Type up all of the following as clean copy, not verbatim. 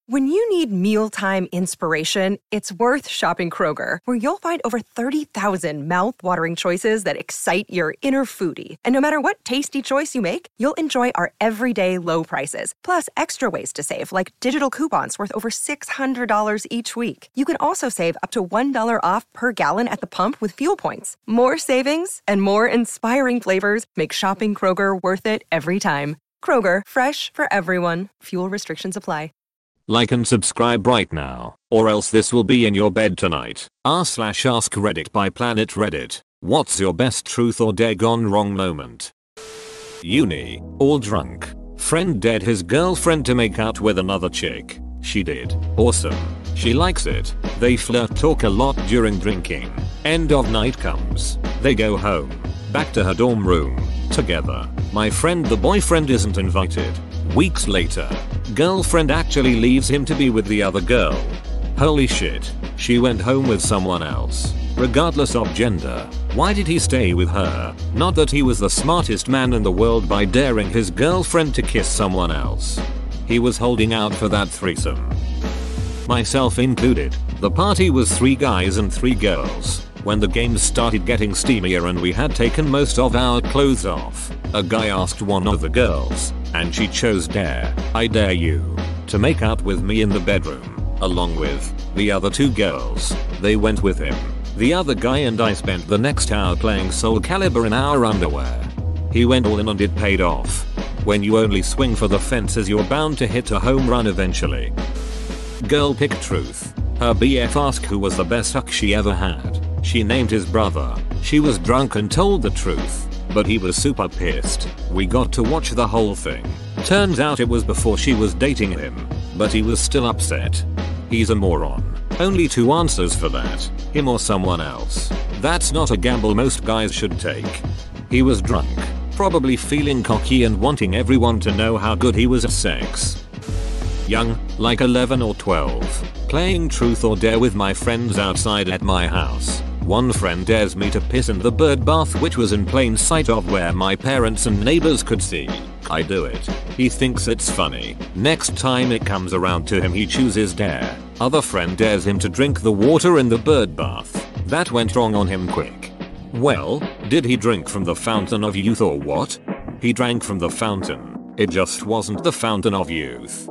When you need mealtime inspiration, it's worth shopping Kroger, where you'll find over 30,000 mouth-watering choices that excite your inner foodie. And no matter what tasty choice you make, you'll enjoy our everyday low prices, plus extra ways to save, like digital coupons worth over $600 each week. You can also save up to $1 off per gallon at the pump with fuel points. More savings and more inspiring flavors make shopping Kroger worth it every time. Kroger, fresh for everyone. Fuel restrictions apply. Like and subscribe right now, or else this will be in your bed tonight. r/ask Reddit by Planet Reddit. What's your best truth or dare gone wrong moment? Uni, all drunk. Friend dared his girlfriend to make out with another chick. She did. Awesome. She likes it. They flirt, talk a lot during drinking. End of night comes. They go home. Back to her dorm room. Together. My friend the boyfriend isn't invited. Weeks later, girlfriend actually leaves him to be with the other girl. Holy shit, she went home with someone else. Regardless of gender, why did he stay with her? Not that he was the smartest man in the world by daring his girlfriend to kiss someone else. He was holding out for that threesome. Myself included. The party was 3 guys and 3 girls. When the games started getting steamier and we had taken most of our clothes off, a guy asked one of the girls, and she chose dare. I dare you to make out with me in the bedroom, along with the other 2 girls. They went with him. The other guy and I spent the next hour playing Soul Calibur in our underwear. He went all in and it paid off. When you only swing for the fences, you're bound to hit a home run eventually. Girl pick truth. Her BF asked who was the best huck she ever had. She named his brother. She was drunk and told the truth, but he was super pissed. We got to watch the whole thing. Turns out it was before she was dating him, but he was still upset. He's a moron. Only 2 answers for that. Him or someone else. That's not a gamble most guys should take. He was drunk, probably feeling cocky and wanting everyone to know how good he was at sex. Young, like 11 or 12, playing truth or dare with my friends outside at my house. One friend dares me to piss in the bird bath, which was in plain sight of where my parents and neighbors could see. I do it. He thinks it's funny. Next time it comes around to him, he chooses dare. Other friend dares him to drink the water in the bird bath. That went wrong on him quick. Well, did he drink from the fountain of youth or what? He drank from the fountain. It just wasn't the fountain of youth.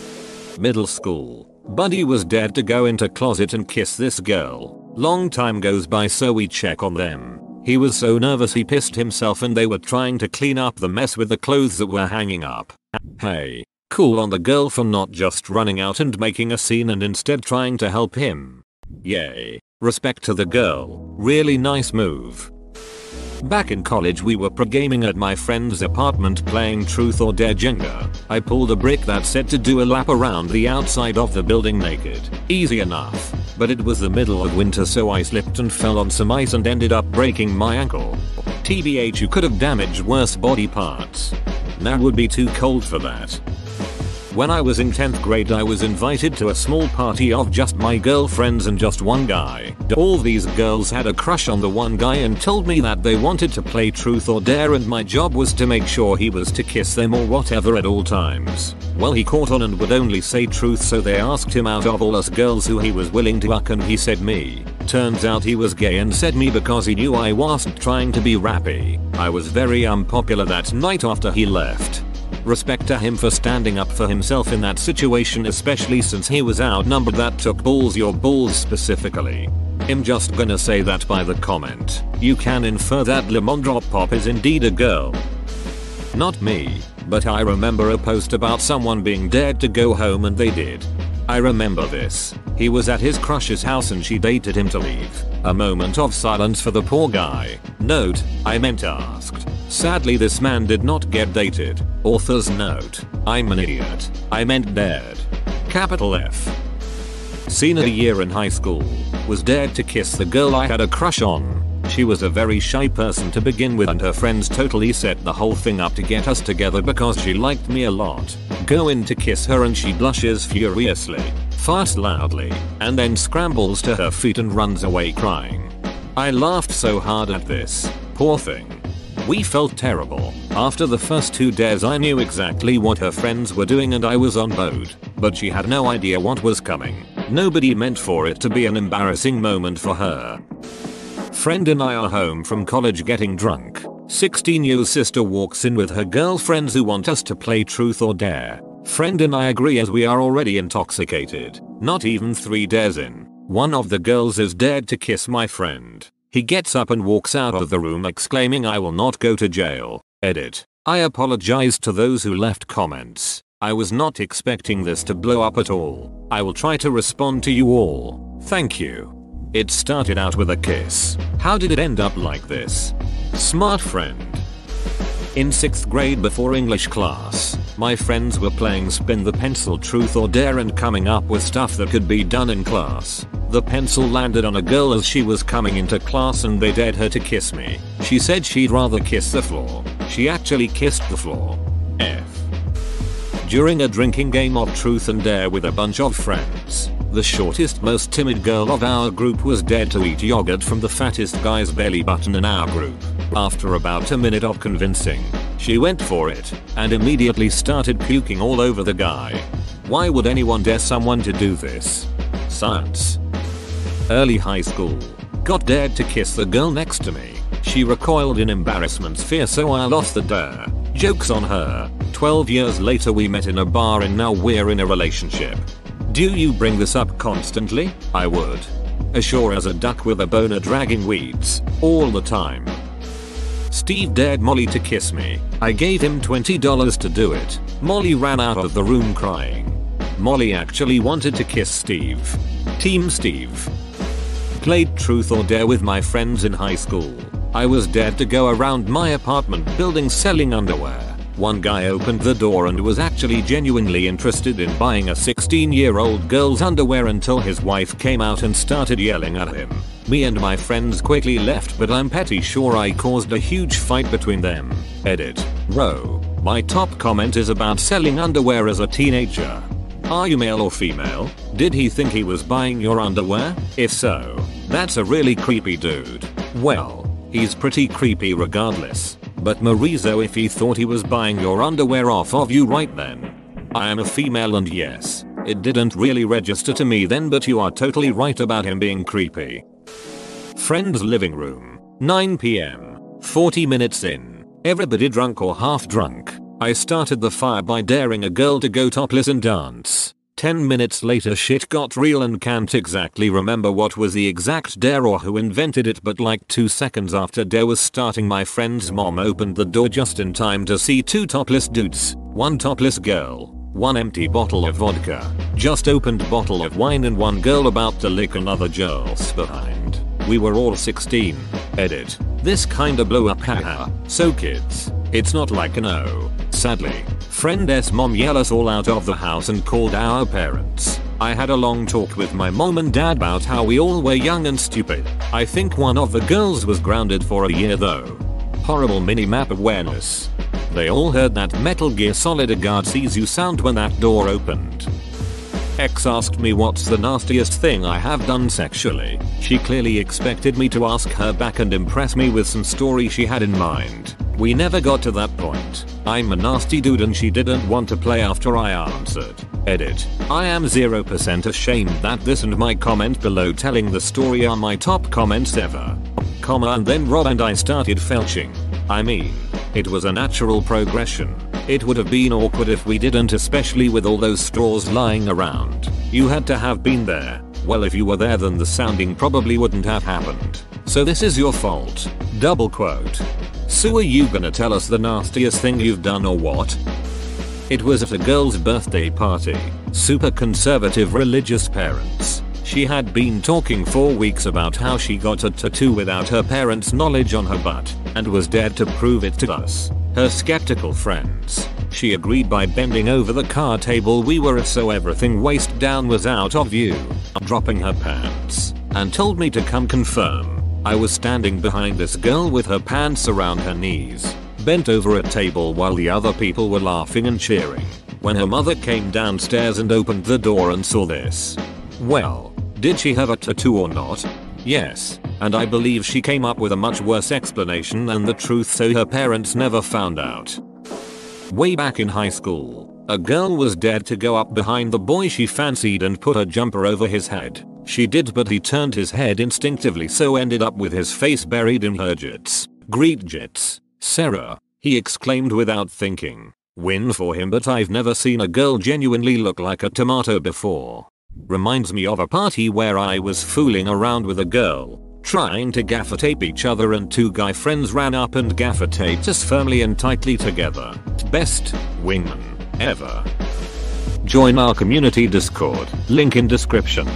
Middle school. Buddy was dared to go into closet and kiss this girl. Long time goes by, so we check on them. He was so nervous he pissed himself and they were trying to clean up the mess with the clothes that were hanging up. Hey, cool on the girl for not just running out and making a scene and instead trying to help him. Yay. Respect to the girl. Really nice move. Back in college, we were pre-gaming at my friend's apartment playing truth or dare Jenga. I pulled a brick that said to do a lap around the outside of the building naked. Easy enough. But it was the middle of winter, so I slipped and fell on some ice and ended up breaking my ankle. TBH, you could have damaged worse body parts. Now would be too cold for that. When I was in 10th grade, I was invited to a small party of just my girlfriends and just one guy. All these girls had a crush on the one guy and told me that they wanted to play truth or dare, and my job was to make sure he was to kiss them or whatever at all times. Well, he caught on and would only say truth, so they asked him out of all us girls who he was willing to fuck, and he said me. Turns out he was gay and said me because he knew I wasn't trying to be rappy. I was very unpopular that night after he left. Respect to him for standing up for himself in that situation, especially since he was outnumbered. That took balls, your balls specifically. I'm just gonna say that by the comment, you can infer that Lemon Drop Pop is indeed a girl. Not me, but I remember a post about someone being dared to go home and they did. I remember this. He was at his crush's house and she dated him to leave. A moment of silence for the poor guy. Note, I meant asked. Sadly, this man did not get dated. Author's note. I'm an idiot. I meant dared. Capital F. Senior year in high school. Was dared to kiss the girl I had a crush on. She was a very shy person to begin with, and her friends totally set the whole thing up to get us together because she liked me a lot. Go in to kiss her and she blushes furiously, farts loudly, and then scrambles to her feet and runs away crying. I laughed so hard at this. Poor thing. We felt terrible. After the first 2 dares I knew exactly what her friends were doing and I was on board, but she had no idea what was coming. Nobody meant for it to be an embarrassing moment for her. Friend and I are home from college getting drunk. 16-year-old sister walks in with her girlfriends who want us to play truth or dare. Friend and I agree as we are already intoxicated. Not even 3 dares in. One of the girls is dared to kiss my friend. He gets up and walks out of the room exclaiming, "I will not go to jail." Edit. I apologize to those who left comments. I was not expecting this to blow up at all. I will try to respond to you all. Thank you. It started out with a kiss. How did it end up like this? Smart friend. In 6th grade before English class, my friends were playing spin the pencil truth or dare and coming up with stuff that could be done in class. The pencil landed on a girl as she was coming into class and they dared her to kiss me. She said she'd rather kiss the floor. She actually kissed the floor. F. During a drinking game of truth and dare with a bunch of friends, the shortest, most timid girl of our group was dared to eat yogurt from the fattest guy's belly button in our group. After about a minute of convincing, she went for it and immediately started puking all over the guy. Why would anyone dare someone to do this? Science. Early high school. Got dared to kiss the girl next to me. She recoiled in embarrassment fear so I lost the dare. Joke's on her. 12 years later we met in a bar and now we're in a relationship. Do you bring this up constantly? I would. As sure as a duck with a boner dragging weeds. All the time. Steve dared Molly to kiss me. I gave him $20 to do it. Molly ran out of the room crying. Molly actually wanted to kiss Steve. Team Steve. Played truth or dare with my friends in high school. I was dared to go around my apartment building selling underwear. One guy opened the door and was actually genuinely interested in buying a 16-year-old girl's underwear until his wife came out and started yelling at him. Me and my friends quickly left, but I'm pretty sure I caused a huge fight between them. Edit. Row. My top comment is about selling underwear as a teenager. Are you male or female? Did he think he was buying your underwear? If so, that's a really creepy dude. Well, he's pretty creepy regardless. But Marizo if he thought he was buying your underwear off of you right then. I am a female and yes, it didn't really register to me then, but you are totally right about him being creepy. Friend's living room. 9 PM. 40 minutes in. Everybody drunk or half drunk. I started the fire by daring a girl to go topless and dance. 10 minutes later shit got real and can't exactly remember what was the exact dare or who invented it, but like 2 seconds after dare was starting my friend's mom opened the door just in time to see 2 topless dudes, 1 topless girl, 1 empty bottle of vodka, just opened bottle of wine and 1 girl about to lick another girl's behind. We were all 16. Edit. This kinda blew up haha. So kids, it's not like an O. Sadly, friend's mom yelled us all out of the house and called our parents. I had a long talk with my mom and dad about how we all were young and stupid. I think one of the girls was grounded for a year though. Horrible mini-map awareness. They all heard that Metal Gear Solid a guard sees you sound when that door opened. X asked me what's the nastiest thing I have done sexually. She clearly expected me to ask her back and impress me with some story she had in mind. We never got to that point. I'm a nasty dude and she didn't want to play after I answered. Edit. I am 0% ashamed that this and my comment below telling the story are my top comments ever. Comma and then Rob and I started felching. I mean, it was a natural progression. It would have been awkward if we didn't, especially with all those straws lying around. You had to have been there. Well, if you were there then the sounding probably wouldn't have happened. So this is your fault. Double quote. So are you gonna tell us the nastiest thing you've done or what? It was at a girl's birthday party. Super conservative religious parents. She had been talking for weeks about how she got a tattoo without her parents' knowledge on her butt and was dared to prove it to us, her skeptical friends. She agreed by bending over the card table we were at so everything waist down was out of view, dropping her pants, and told me to come confirm. I was standing behind this girl with her pants around her knees, bent over a table while the other people were laughing and cheering, when her mother came downstairs and opened the door and saw this. Well, did she have a tattoo or not? Yes, and I believe she came up with a much worse explanation than the truth, so her parents never found out. Way back in high school, a girl was dared to go up behind the boy she fancied and put a jumper over his head. She did, but he turned his head instinctively, so ended up with his face buried in her jits. Great jits, Sarah, he exclaimed without thinking. Win for him, but I've never seen a girl genuinely look like a tomato before. Reminds me of a party where I was fooling around with a girl, trying to gaffer tape each other, and two guy friends ran up and gaffer taped us firmly and tightly together. Best wingman ever. Join our community Discord, link in description.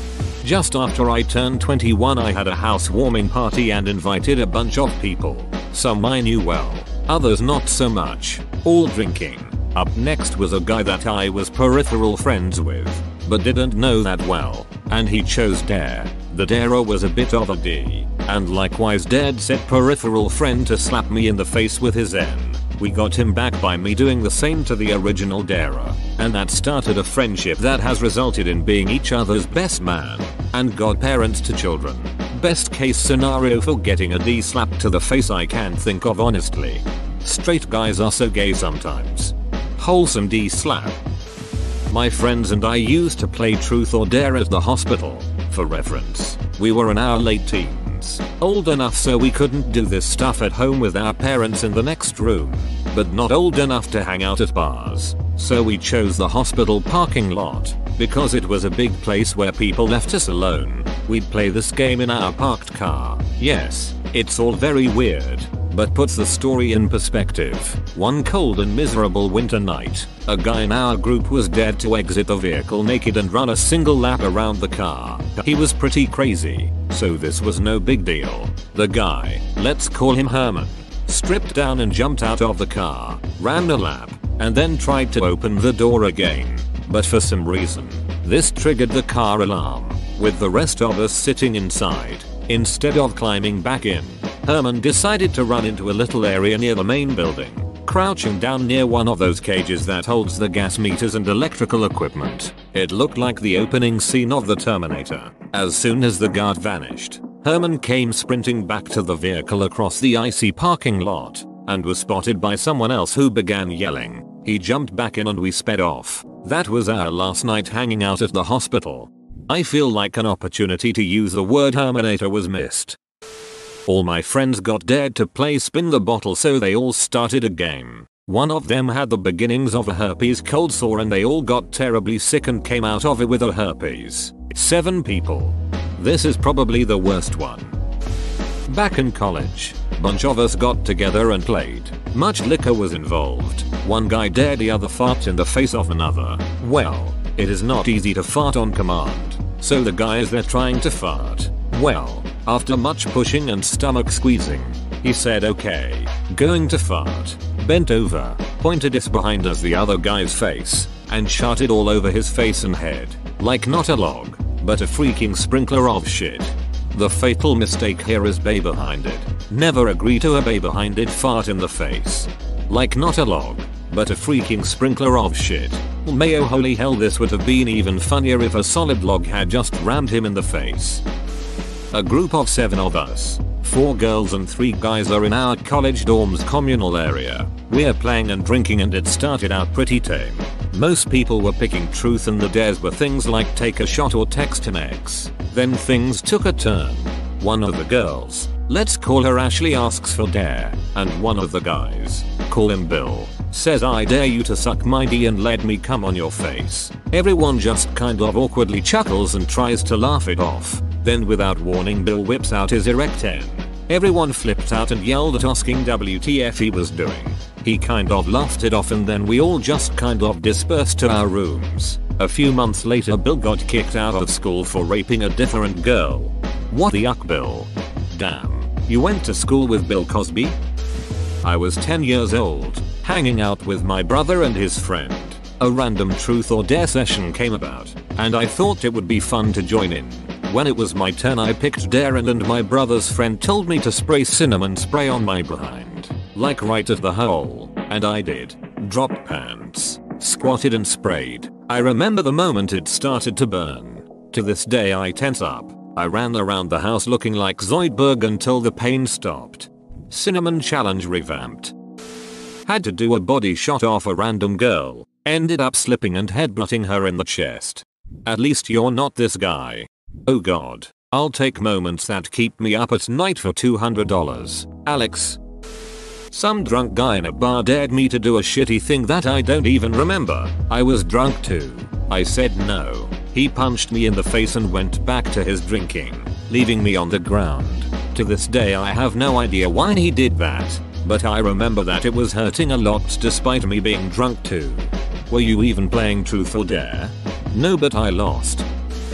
Just after I turned 21, I had a housewarming party and invited a bunch of people. Some I knew well, others not so much, all drinking. Up next was a guy that I was peripheral friends with, but didn't know that well, and he chose Dare. The darer was a bit of a D, and likewise dared said peripheral friend to slap me in the face with his N. We got him back by me doing the same to the original darer, and that started a friendship that has resulted in being each other's best man and godparents to children. Best case scenario for getting a D slapped to the face I can't think of, honestly. Straight guys are so gay sometimes. Wholesome D slap. My friends and I used to play Truth or Dare at the hospital. For reference, we were in our late teens, old enough so we couldn't do this stuff at home with our parents in the next room, but not old enough to hang out at bars. So we chose the hospital parking lot, because it was a big place where people left us alone. We'd play this game in our parked car. Yes, it's all very weird, but puts the story in perspective. One cold and miserable winter night, a guy in our group was dared to exit the vehicle naked and run a single lap around the car. He was pretty crazy, so this was no big deal. The guy, let's call him Herman, stripped down and jumped out of the car, ran a lap, and then tried to open the door again. But for some reason, this triggered the car alarm, with the rest of us sitting inside. Instead of climbing back in, Herman decided to run into a little area near the main building, crouching down near one of those cages that holds the gas meters and electrical equipment. It looked like the opening scene of The Terminator. As soon as the guard vanished, Herman came sprinting back to the vehicle across the icy parking lot, and was spotted by someone else who began yelling. He jumped back in and we sped off. That was our last night hanging out at the hospital. I feel like an opportunity to use the word Herminator was missed. All my friends got dared to play spin the bottle, so they all started a game. One of them had the beginnings of a herpes cold sore and they all got terribly sick and came out of it with a herpes. 7 people. This is probably the worst one. Back in college, bunch of us got together and played. Much liquor was involved. One guy dared the other fart in the face of another. Well, it is not easy to fart on command, so the guy is there trying to fart. Well, after much pushing and stomach squeezing, he said okay, going to fart, bent over, pointed it behind us the other guy's face, and shot it all over his face and head, like not a log, but a freaking sprinkler of shit. The fatal mistake here is bay behind it. Never agree to a bay behind it fart in the face. Like not a log, but a freaking sprinkler of shit. May oh holy hell, this would have been even funnier if a solid log had just rammed him in the face. A group of 7 of us, 4 girls and 3 guys, are in our college dorm's communal area. We're playing and drinking and it started out pretty tame. Most people were picking truth and the dares were things like take a shot or text an ex. Then things took a turn. One of the girls, let's call her Ashley, asks for dare, and one of the guys, call him Bill, says I dare you to suck my D and let me come on your face. Everyone just kind of awkwardly chuckles and tries to laugh it off. Then without warning Bill whips out his erect N. Everyone flipped out and yelled at asking WTF he was doing. He kind of laughed it off and then we all just kind of dispersed to our rooms. A few months later Bill got kicked out of school for raping a different girl. What the yuck, Bill? Damn, you went to school with Bill Cosby? I was 10 years old, hanging out with my brother and his friend. A random truth or dare session came about, and I thought it would be fun to join in. When it was my turn I picked dare and my brother's friend told me to spray cinnamon spray on my behind. Like right at the hole, and I did. Dropped pants, squatted and sprayed. I remember the moment it started to burn. To this day I tense up. I ran around the house looking like Zoidberg until the pain stopped. Cinnamon challenge revamped. Had to do a body shot off a random girl. Ended up slipping and headbutting her in the chest. At least you're not this guy. Oh god. I'll take moments that keep me up at night for $200. Alex. Some drunk guy in a bar dared me to do a shitty thing that I don't even remember. I was drunk too. I said no. He punched me in the face and went back to his drinking, leaving me on the ground. To this day I have no idea why he did that, but I remember that it was hurting a lot despite me being drunk too. Were you even playing Truth or Dare? No, but I lost.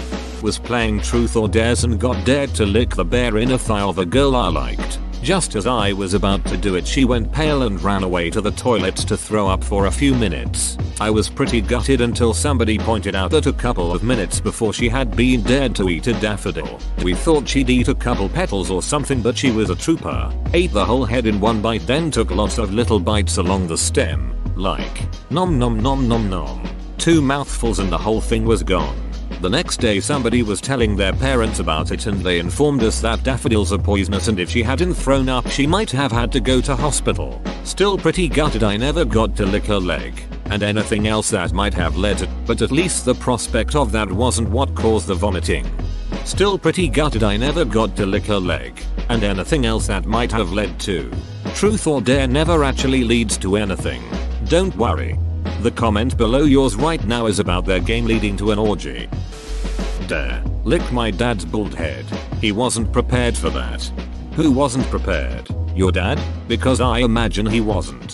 Was playing Truth or Dares and got dared to lick the bare inner thigh of a girl I liked. Just as I was about to do it, she went pale and ran away to the toilets to throw up for a few minutes. I was pretty gutted until somebody pointed out that a couple of minutes before she had been dared to eat a daffodil. We thought she'd eat a couple petals or something, but she was a trooper. Ate the whole head in one bite, then took lots of little bites along the stem. Like, nom nom nom nom nom. 2 mouthfuls and the whole thing was gone. The next day somebody was telling their parents about it and they informed us that daffodils are poisonous and if she hadn't thrown up she might have had to go to hospital. Still pretty gutted I never got to lick her leg. And anything else that might have led to, but at least the prospect of that wasn't what caused the vomiting. Still pretty gutted I never got to lick her leg. And anything else that might have led to. Truth or Dare never actually leads to anything. Don't worry. The comment below yours right now is about their game leading to an orgy. Dare. Lick my dad's bald head. He wasn't prepared for that. Who wasn't prepared? Your dad? Because I imagine he wasn't.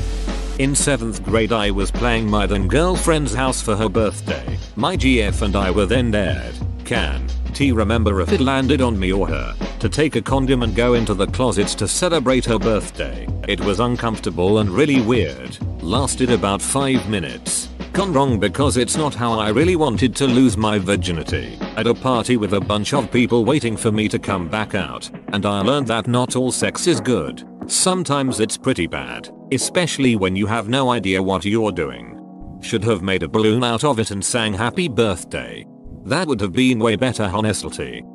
In 7th grade I was playing my then girlfriend's house for her birthday. My GF and I were then dared. Can T remember if it landed on me or her, to take a condom and go into the closets to celebrate her birthday. It was uncomfortable and really weird. Lasted about 5 minutes. Gone wrong because it's not how I really wanted to lose my virginity. At a party with a bunch of people waiting for me to come back out, and I learned that not all sex is good. Sometimes it's pretty bad, especially when you have no idea what you're doing. Should have made a balloon out of it and sang happy birthday. That would have been way better honestly.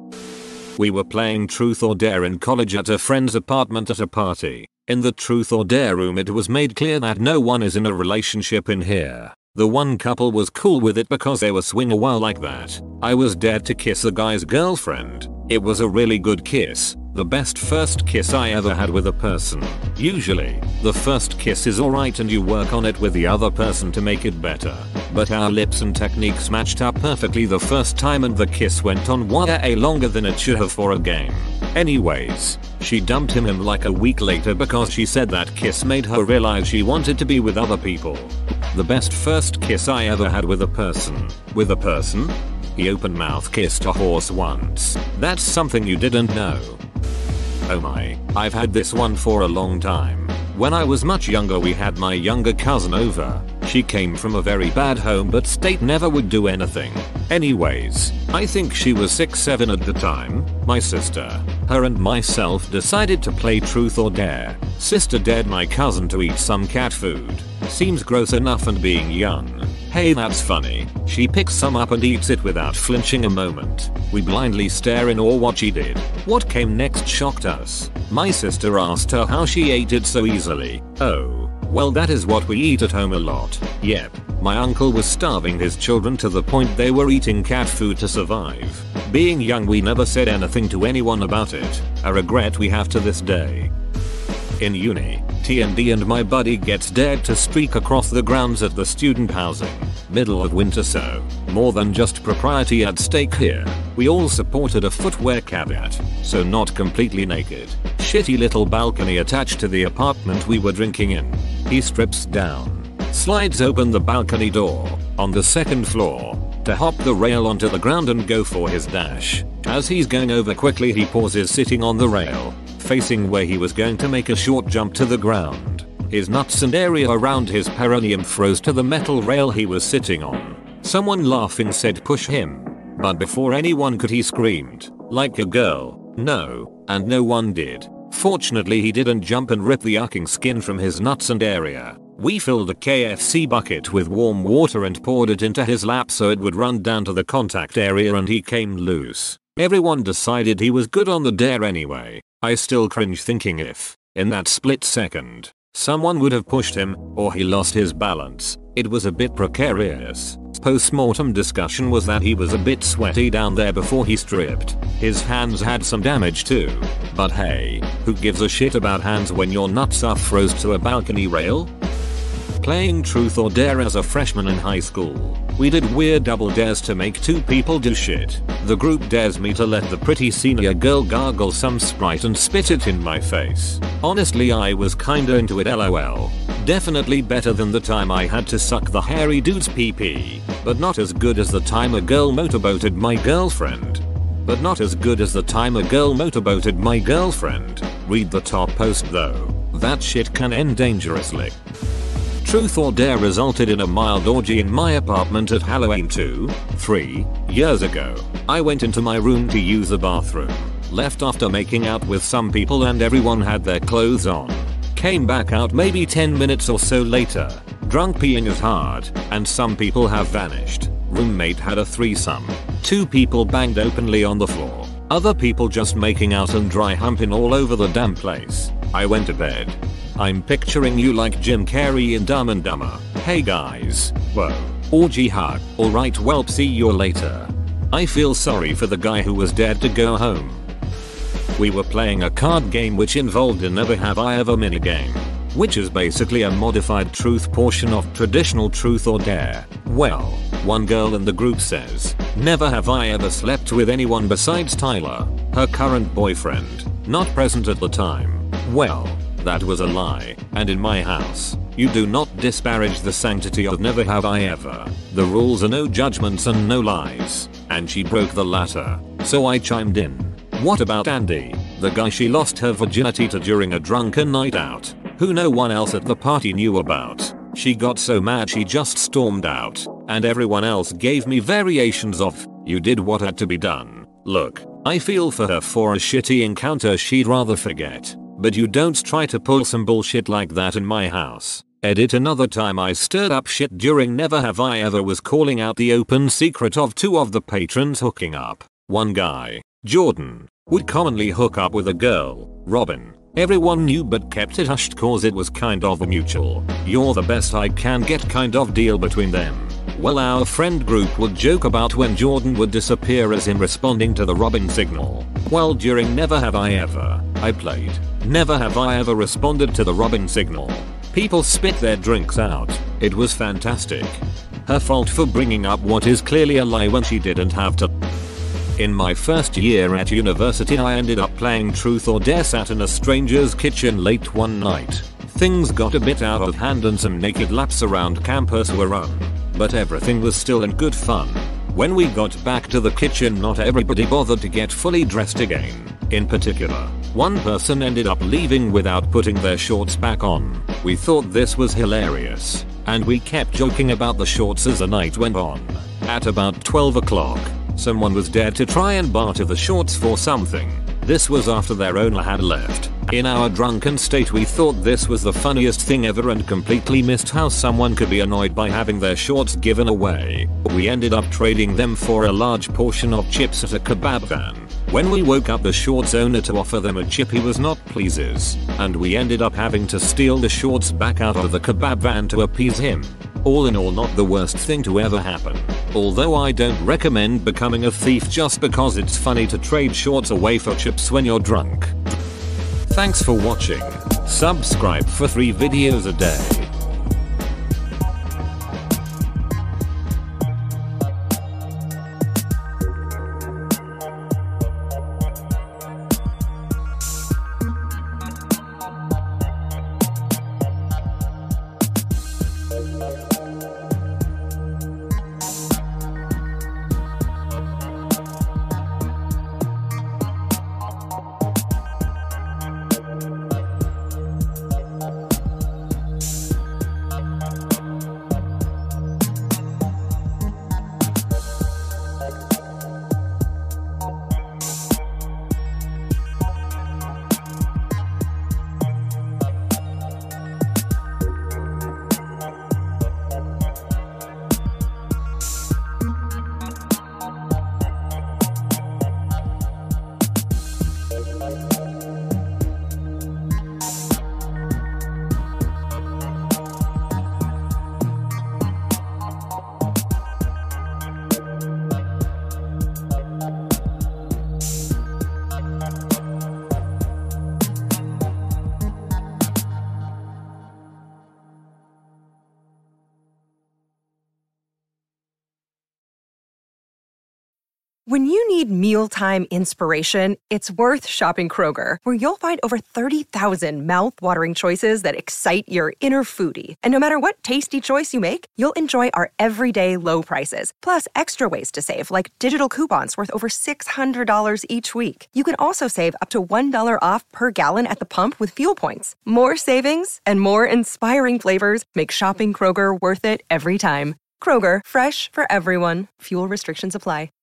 We were playing Truth or Dare in college at a friend's apartment at a party. In the Truth or Dare room it was made clear that no one is in a relationship in here. The one couple was cool with it because they were swinging a while like that. I was dared to kiss the guy's girlfriend. It was a really good kiss. The best first kiss I ever had with a person. Usually, the first kiss is alright and you work on it with the other person to make it better. But our lips and techniques matched up perfectly the first time and the kiss went on way longer than it should have for a game. Anyways, she dumped him like a week later because she said that kiss made her realize she wanted to be with other people. The best first kiss I ever had with a person. With a person? He open mouth kissed a horse once. That's something you didn't know. Oh my, I've had this one for a long time. When I was much younger we had my younger cousin over. She came from a very bad home but state never would do anything. Anyways, I think she was 6-7 at the time. My sister, her and myself decided to play Truth or Dare. Sister dared my cousin to eat some cat food. Seems gross enough and being young. Hey, that's funny. She picks some up and eats it without flinching a moment. We blindly stare in awe what she did. What came next shocked us. My sister asked her how she ate it so easily. Oh, well that is what we eat at home a lot. Yep, my uncle was starving his children to the point they were eating cat food to survive. Being young we never said anything to anyone about it. A regret we have to this day. In uni, TND and my buddy gets dared to streak across the grounds at the student housing. Middle of winter, so more than just propriety at stake here. We all supported a footwear caveat, so not completely naked. Shitty little balcony attached to the apartment we were drinking in. He strips down, slides open the balcony door on the 2nd floor to hop the rail onto the ground and go for his dash. As he's going over quickly he pauses sitting on the rail, facing where he was going to make a short jump to the ground. His nuts and area around his perineum froze to the metal rail he was sitting on. Someone laughing said push him. But before anyone could he screamed, like a girl, no, and no one did. Fortunately he didn't jump and rip the yucking skin from his nuts and area. We filled a KFC bucket with warm water and poured it into his lap so it would run down to the contact area and he came loose. Everyone decided he was good on the dare anyway. I still cringe thinking if, in that split second, someone would have pushed him, or he lost his balance. It was a bit precarious. Post-mortem discussion was that he was a bit sweaty down there before he stripped. His hands had some damage too. But hey, who gives a shit about hands when your nuts are froze to a balcony rail? Playing truth or dare as a freshman in high school. We did weird double dares to make two people do shit. The group dares me to let the pretty senior girl gargle some Sprite and spit it in my face. Honestly, I was kinda into it, lol. Definitely better than the time I had to suck the hairy dude's pee-pee, but not as good as the time a girl motorboated my girlfriend. Read the top post though. That shit can end dangerously. Truth or dare resulted in a mild orgy in my apartment at Halloween 3 years ago. I went into my room to use the bathroom, left after making out with some people and everyone had their clothes on. Came back out maybe 10 minutes or so later, drunk peeing as hard, and some people have vanished. Roommate had a threesome. 2 people banged openly on the floor. Other people just making out and dry humping all over the damn place. I went to bed. I'm picturing you like Jim Carrey in Dumb and Dumber. Hey guys. Whoa. Orgy hug. Alright, well, see you later. I feel sorry for the guy who was dared to go home. We were playing a card game which involved a Never Have I Ever minigame, which is basically a modified truth portion of traditional truth or dare. Well, one girl in the group says, "Never have I ever slept with anyone besides Tyler, her current boyfriend, not present at the time." Well, that was a lie, and in my house, you do not disparage the sanctity of never have I ever. The rules are no judgments and no lies, and she broke the latter, so I chimed in. What about Andy, the guy she lost her virginity to during a drunken night out, who no one else at the party knew about? She got so mad she just stormed out, and everyone else gave me variations of, "You did what had to be done." Look, I feel for her for a shitty encounter she'd rather forget. But you don't try to pull some bullshit like that in my house. Edit. Another time I stirred up shit during Never Have I Ever was calling out the open secret of 2 of the patrons hooking up. One guy, Jordan, would commonly hook up with a girl, Robin. Everyone knew but kept it hushed cause it was kind of a mutual, "You're the best I can get" kind of deal between them. Well, our friend group would joke about when Jordan would disappear as him responding to the Robin signal. Well, during Never Have I Ever, I played Never Have I Ever responded to the Robin signal. People spit their drinks out. It was fantastic. Her fault for bringing up what is clearly a lie when she didn't have to. In my first year at university, I ended up playing truth or dare, sat in a stranger's kitchen late one night. Things got a bit out of hand and some naked laps around campus were run, but everything was still in good fun. When we got back to the kitchen, not everybody bothered to get fully dressed again. In particular, one person ended up leaving without putting their shorts back on. We thought this was hilarious, and we kept joking about the shorts as the night went on. At about 12 o'clock, someone was dared to try and barter the shorts for something. This was after their owner had left. In our drunken state, we thought this was the funniest thing ever and completely missed how someone could be annoyed by having their shorts given away. We ended up trading them for a large portion of chips at a kebab van. When we woke up the shorts owner to offer them a chip, he was not pleased, and we ended up having to steal the shorts back out of the kebab van to appease him. All in all, not the worst thing to ever happen. Although I don't recommend becoming a thief just because it's funny to trade shorts away for chips when you're drunk. Thanks for watching. Subscribe for 3 videos a day. When you need mealtime inspiration, it's worth shopping Kroger, where you'll find over 30,000 mouth-watering choices that excite your inner foodie. And no matter what tasty choice you make, you'll enjoy our everyday low prices, plus extra ways to save, like digital coupons worth over $600 each week. You can also save up to $1 off per gallon at the pump with fuel points. More savings and more inspiring flavors make shopping Kroger worth it every time. Kroger, fresh for everyone. Fuel restrictions apply.